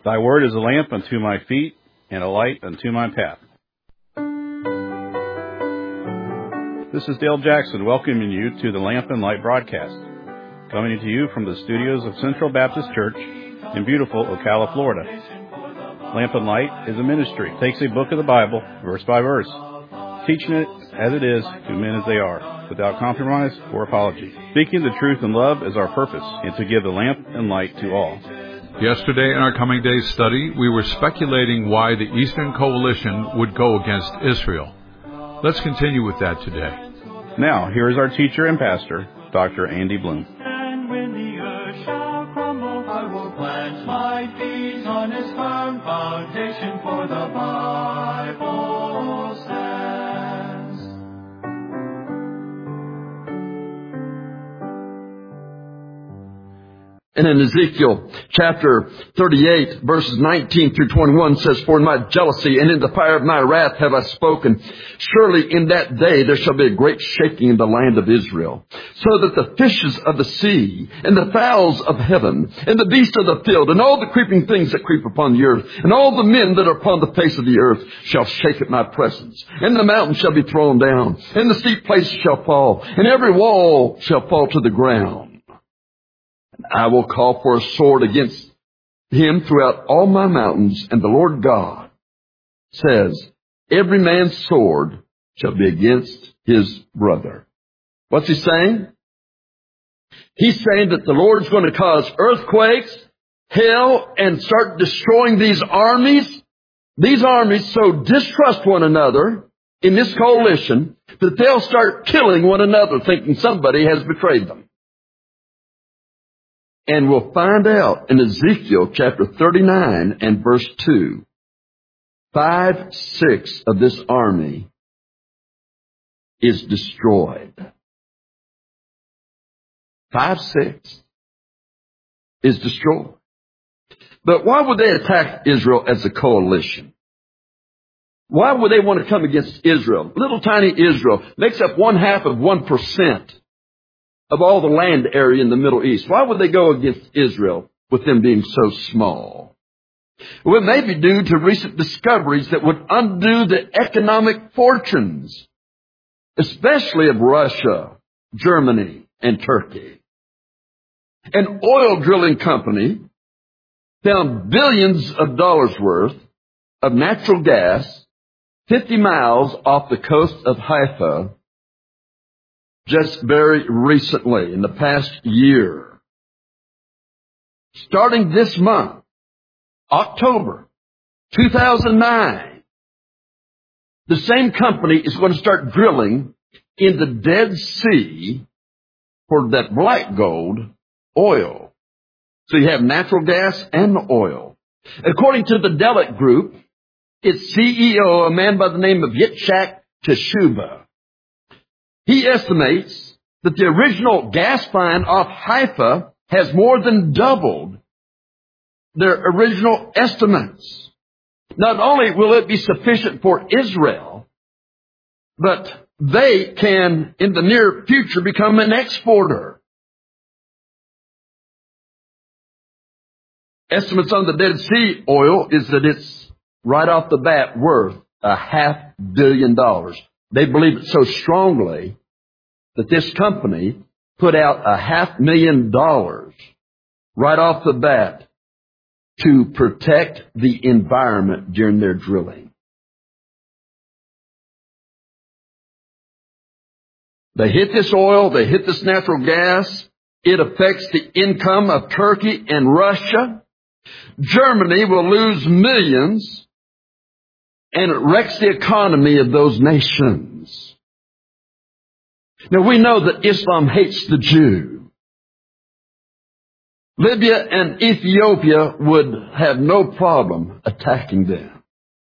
Thy word is a lamp unto my feet and a light unto my path. This is Dale Jackson welcoming you to the Lamp and Light broadcast, coming to you from the studios of Central Baptist Church in beautiful Ocala, Florida. Lamp and Light is a ministry. It takes a book of the Bible, verse by verse, teaching it as it is to men as they are, without compromise or apology. Speaking the truth in love is our purpose, and to give the lamp and light to all. Yesterday in our Coming Days study, we were speculating why the Eastern Coalition would go against Israel. Let's continue with that today. Now, here is our teacher and pastor, Dr. Andy Bloom. And when the earth shall crumble, I will plant my feet on its firm foundation, for the Bible stands. And in Ezekiel chapter 38, verses 19 through 21 says, For in my jealousy and in the fire of my wrath have I spoken. Surely in that day there shall be a great shaking in the land of Israel, so that the fishes of the sea and the fowls of heaven and the beasts of the field and all the creeping things that creep upon the earth and all the men that are upon the face of the earth shall shake at my presence. And the mountains shall be thrown down, and the steep places shall fall, and every wall shall fall to the ground. I will call for a sword against him throughout all my mountains, and the Lord God says, every man's sword shall be against his brother. What's he saying? He's saying that the Lord's going to cause earthquakes, hell, and start destroying these armies. These armies so distrust one another in this coalition that they'll start killing one another, thinking somebody has betrayed them. And we'll find out in Ezekiel chapter 39 and verse 2, 5/6 of this army is destroyed. 5/6 is destroyed. But why would they attack Israel as a coalition? Why would they want to come against Israel? Little tiny Israel makes up 0.5% of all the land area in the Middle East. Why would they go against Israel with them being so small? Well, it may be due to recent discoveries that would undo the economic fortunes, especially of Russia, Germany, and Turkey. An oil drilling company found billions of dollars worth of natural gas 50 miles off the coast of Haifa just very recently, in the past year. Starting this month, October 2009, the same company is going to start drilling in the Dead Sea for that black gold oil. So you have natural gas and oil. According to the Delek Group, its CEO, a man by the name of Yitzhak Teshuba, he estimates that the original gas find off Haifa has more than doubled their original estimates. Not only will it be sufficient for Israel, but they can, in the near future, become an exporter. Estimates on the Dead Sea oil is that it's right off the bat worth $500 million. They believe it so strongly that this company put out $500,000 right off the bat to protect the environment during their drilling. They hit this oil, they hit this natural gas. It affects the income of Turkey and Russia. Germany will lose millions, and it wrecks the economy of those nations. Now, we know that Islam hates the Jew. Libya and Ethiopia would have no problem attacking them.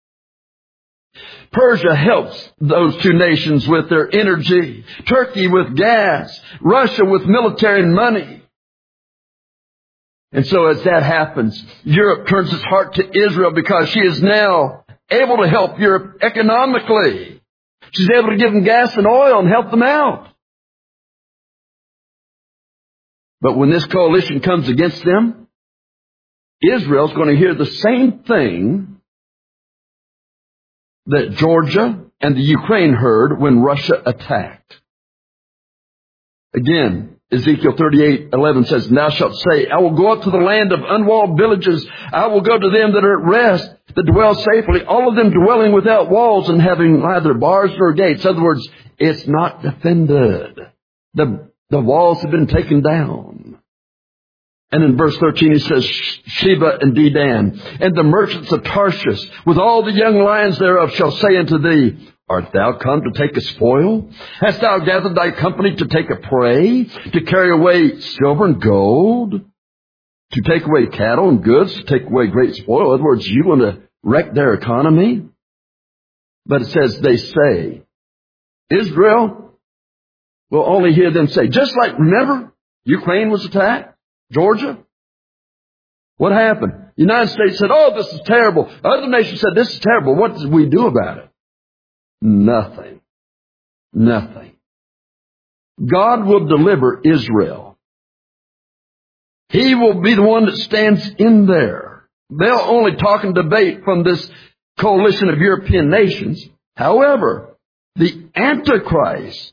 Persia helps those two nations with their energy, Turkey with gas, Russia with military and money. And so as that happens, Europe turns its heart to Israel because she is now able to help Europe economically. She's able to give them gas and oil and help them out. But when this coalition comes against them, Israel's going to hear the same thing that Georgia and the Ukraine heard when Russia attacked. Again, Ezekiel 38:11 says, "Thou shalt say, I will go up to the land of unwalled villages. I will go to them that are at rest, that dwell safely, all of them dwelling without walls and having neither bars nor gates." In other words, it's not defended. The walls have been taken down. And in verse 13 he says, "Sheba and Dedan, and the merchants of Tarshish, with all the young lions thereof, shall say unto thee, Art thou come to take a spoil? Hast thou gathered thy company to take a prey, to carry away silver and gold, to take away cattle and goods, to take away great spoil?" In other words, you want to wreck their economy? But it says, they say. Israel will only hear them say. Just like, remember, Ukraine was attacked? Georgia? What happened? The United States said, "Oh, this is terrible." Other nations said, "This is terrible." What did we do about it? Nothing. Nothing. God will deliver Israel. He will be the one that stands in there. They'll only talk and debate from this coalition of European nations. However, the Antichrist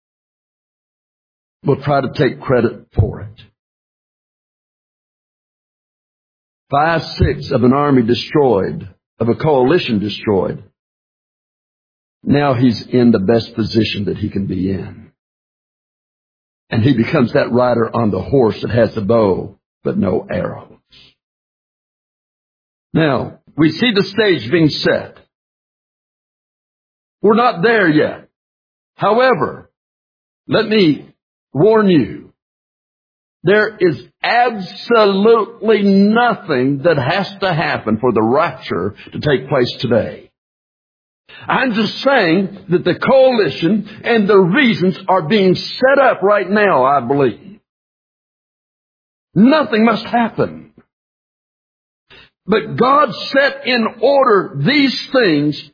will try to take credit for it. 5/6 of an army destroyed, of a coalition destroyed. Now he's in the best position that he can be in. And he becomes that rider on the horse that has the bow, but no arrows. Now, we see the stage being set. We're not there yet. However, let me warn you, there is absolutely nothing that has to happen for the rapture to take place today. I'm just saying that the coalition and the reasons are being set up right now, I believe. Nothing must happen. But God set in order these things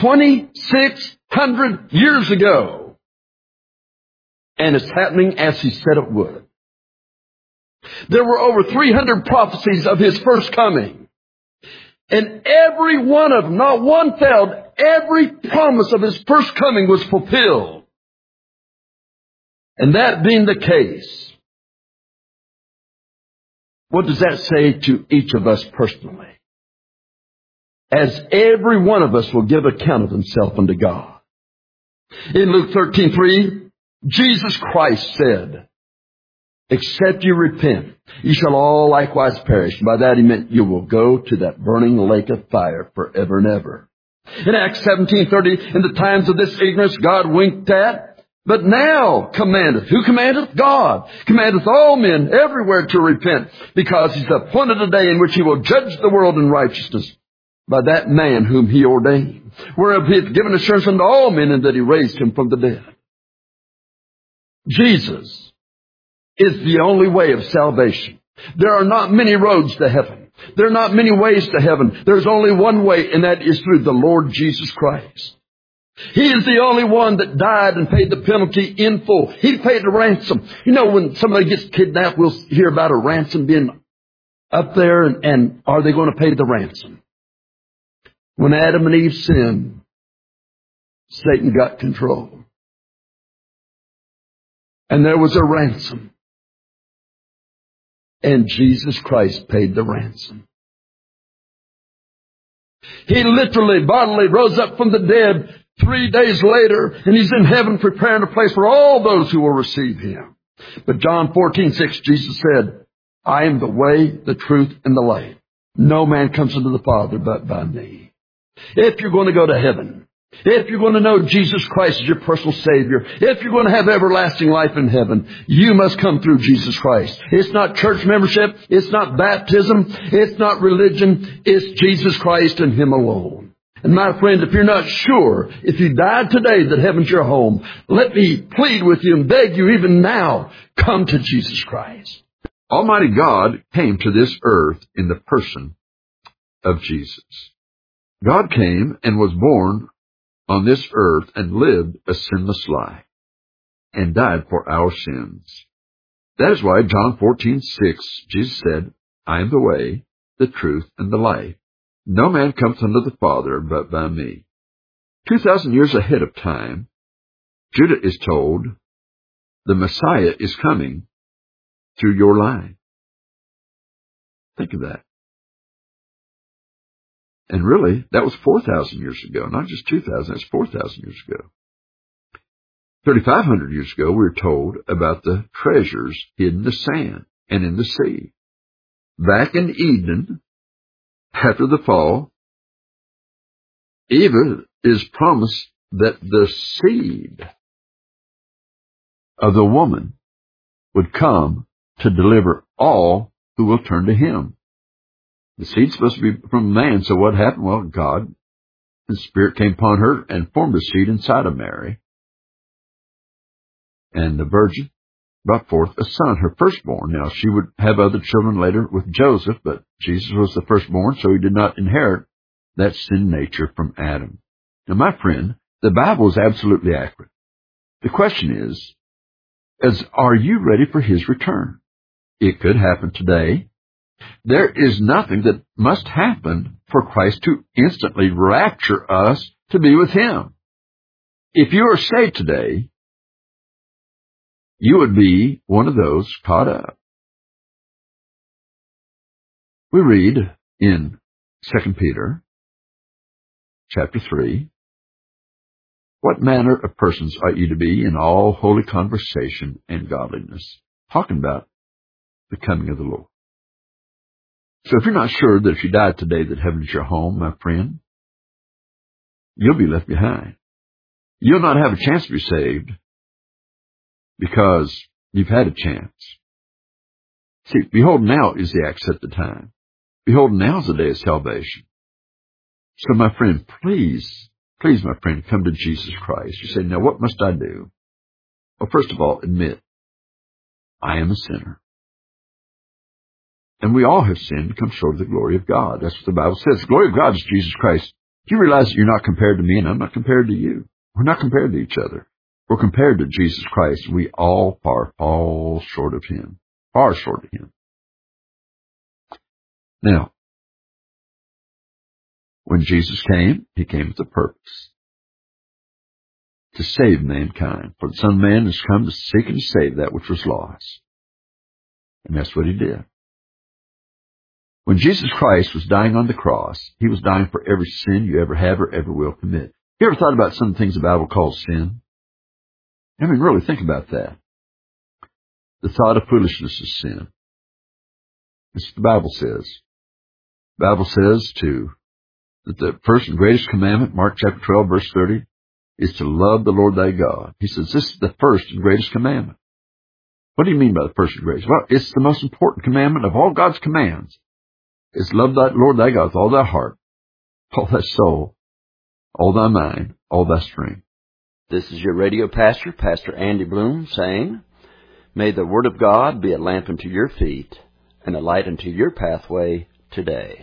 2,600 years ago. And it's happening as He said it would. There were over 300 prophecies of His first coming. And every one of them, not one failed, every promise of His first coming was fulfilled. And that being the case, what does that say to each of us personally? As every one of us will give account of himself unto God. In Luke 13:3, Jesus Christ said, "Except you repent, you shall all likewise perish." By that He meant you will go to that burning lake of fire forever and ever. In Acts 17:30, in the times of this ignorance God winked at, but now commandeth. Who commandeth? God. Commandeth all men everywhere to repent, because He's appointed a day in which He will judge the world in righteousness by that man whom He ordained, whereof He hath given assurance unto all men, and that He raised Him from the dead. Jesus is the only way of salvation. There are not many roads to heaven. There are not many ways to heaven. There's only one way, and that is through the Lord Jesus Christ. He is the only one that died and paid the penalty in full. He paid the ransom. You know, when somebody gets kidnapped, we'll hear about a ransom being up there, and are they going to pay the ransom? When Adam and Eve sinned, Satan got control. And there was a ransom. And Jesus Christ paid the ransom. He literally, bodily rose up from the dead 3 days later, and He's in heaven preparing a place for all those who will receive Him. But John 14:6, Jesus said, "I am the way, the truth, and the life. No man comes unto the Father but by me." If you're going to go to heaven, if you're going to know Jesus Christ as your personal Savior, if you're going to have everlasting life in heaven, you must come through Jesus Christ. It's not church membership. It's not baptism. It's not religion. It's Jesus Christ and Him alone. And my friend, if you're not sure, if you died today that heaven's your home, let me plead with you and beg you even now, come to Jesus Christ. Almighty God came to this earth in the person of Jesus. God came and was born on this earth and lived a sinless life and died for our sins. That is why John 14:6, Jesus said, "I am the way, the truth, and the life. No man comes unto the Father but by me. 2,000 years ahead of time, Judah is told the Messiah is coming through your line. Think of that. And really, that was 4,000 years ago, not just 2,000, that's 4,000 years ago. 3,500 years ago, we were told about the treasures hidden in the sand and in the sea. Back in Eden, after the fall, Eve is promised that the seed of the woman would come to deliver all who will turn to him. The seed's supposed to be from man, so what happened? Well, God, the Spirit came upon her and formed a seed inside of Mary. And the virgin brought forth a son, her firstborn. Now, she would have other children later with Joseph, but Jesus was the firstborn, so he did not inherit that sin nature from Adam. Now, my friend, the Bible is absolutely accurate. The question is, are you ready for his return? It could happen today. There is nothing that must happen for Christ to instantly rapture us to be with him. If you are saved today, you would be one of those caught up. We read in 2 Peter chapter 3, what manner of persons ought you to be in all holy conversation and godliness? Talking about the coming of the Lord. So if you're not sure that if you died today that heaven is your home, my friend, you'll be left behind. You'll not have a chance to be saved because you've had a chance. See, behold, now is the accepted time. Behold, now is the day of salvation. So, my friend, please, my friend, come to Jesus Christ. You say, now what must I do? Well, first of all, admit, I am a sinner. And we all have sinned and come short of the glory of God. That's what the Bible says. The glory of God is Jesus Christ. Do you realize that you're not compared to me and I'm not compared to you? We're not compared to each other. We're compared to Jesus Christ. We all fall short of him. Far short of him. Now, when Jesus came, he came with a purpose. To save mankind. For the Son of Man has come to seek and to save that which was lost. And that's what he did. When Jesus Christ was dying on the cross, he was dying for every sin you ever have or ever will commit. You ever thought about some of the things the Bible calls sin? I mean, really think about that. The thought of foolishness is sin. That's what the Bible says. The Bible says that the first and greatest commandment, Mark chapter 12, verse 30, is to love the Lord thy God. He says this is the first and greatest commandment. What do you mean by the first and greatest? Well, it's the most important commandment of all God's commands. It's love thy Lord thy God with all thy heart, all thy soul, all thy mind, all thy strength. This is your radio pastor, Pastor Andy Bloom, saying, may the Word of God be a lamp unto your feet and a light unto your pathway today.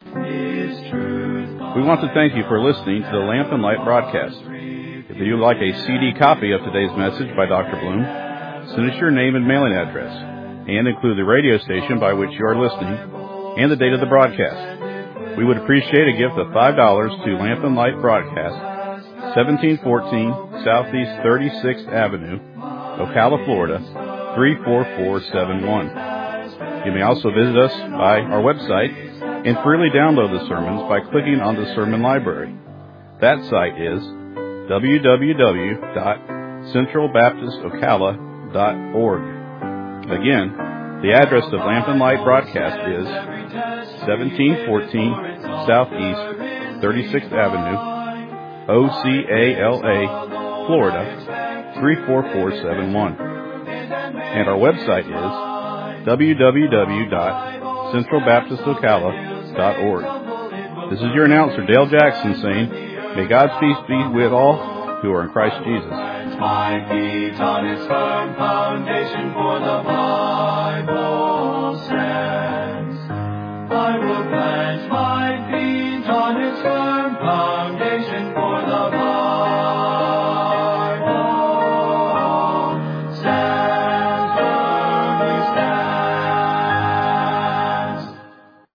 We want to thank you for listening to the Lamp and Light broadcast. If you would like a CD copy of today's message by Dr. Bloom, send us your name and mailing address, and include the radio station by which you are listening and the date of the broadcast. We would appreciate a gift of $5 to Lamp and Light Broadcast, 1714 Southeast 36th Avenue, Ocala, Florida, 34471. You may also visit us by our website and freely download the sermons by clicking on the Sermon Library. That site is www.centralbaptistocala.org. Again, the address of Lamp and Light Broadcast is 1714 Southeast 36th Avenue, Ocala, Florida, 34471. And our website is www.centralbaptistocala.org. This is your announcer, Dale Jackson, saying, may God's peace be with all who are in Christ Jesus. My feet on his firm foundation, for the Bible stands. I will plant my